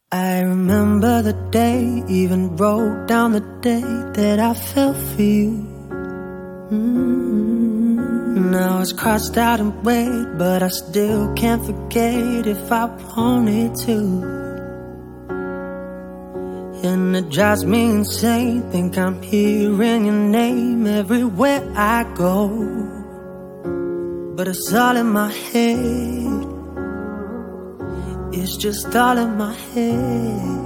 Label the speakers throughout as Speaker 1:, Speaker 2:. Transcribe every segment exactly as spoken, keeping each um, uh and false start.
Speaker 1: I remember the day, even wrote down the day that I fell for you. mm-hmm. Now it's crossed out in red, but I still can't forget if I wanted to. And it drives me insane, think I'm hearing your name everywhere I go. But it's all in my head, it's just all in my head.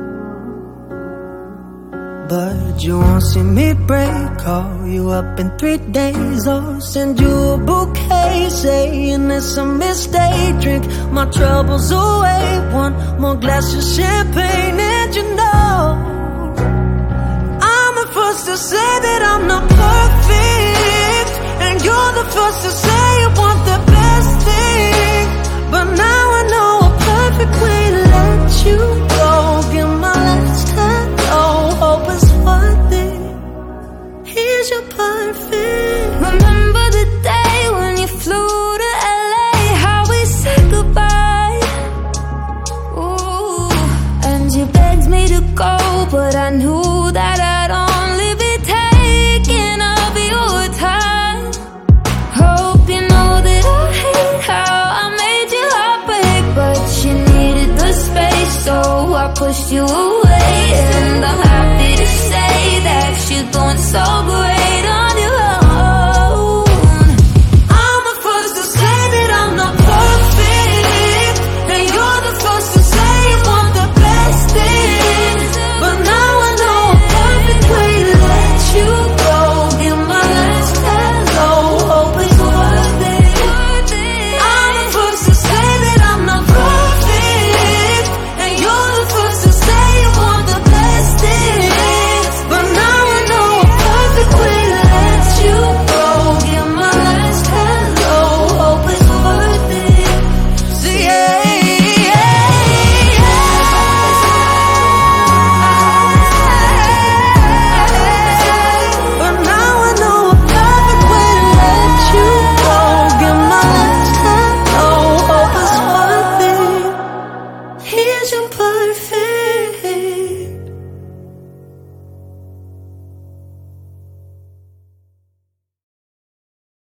Speaker 1: But you won't see me break, call you up in three days or send you a bouquet saying it's a mistake. Drink my troubles away, one more glass of champagne. And you know I'm the first to say that I'm not perfect, and you're the first to say you want the best thing. But now I know a perfect way to let you go. Give my last hello, hope it's worth it. Here's your perfect.
Speaker 2: Remember the day when you flew to L A, how we said goodbye. Ooh, and you begged me to go, but I knew that I'd only be taking up your time. Hope you know that I hate how I made you heartbreak, but you needed the space, so I pushed you away. And I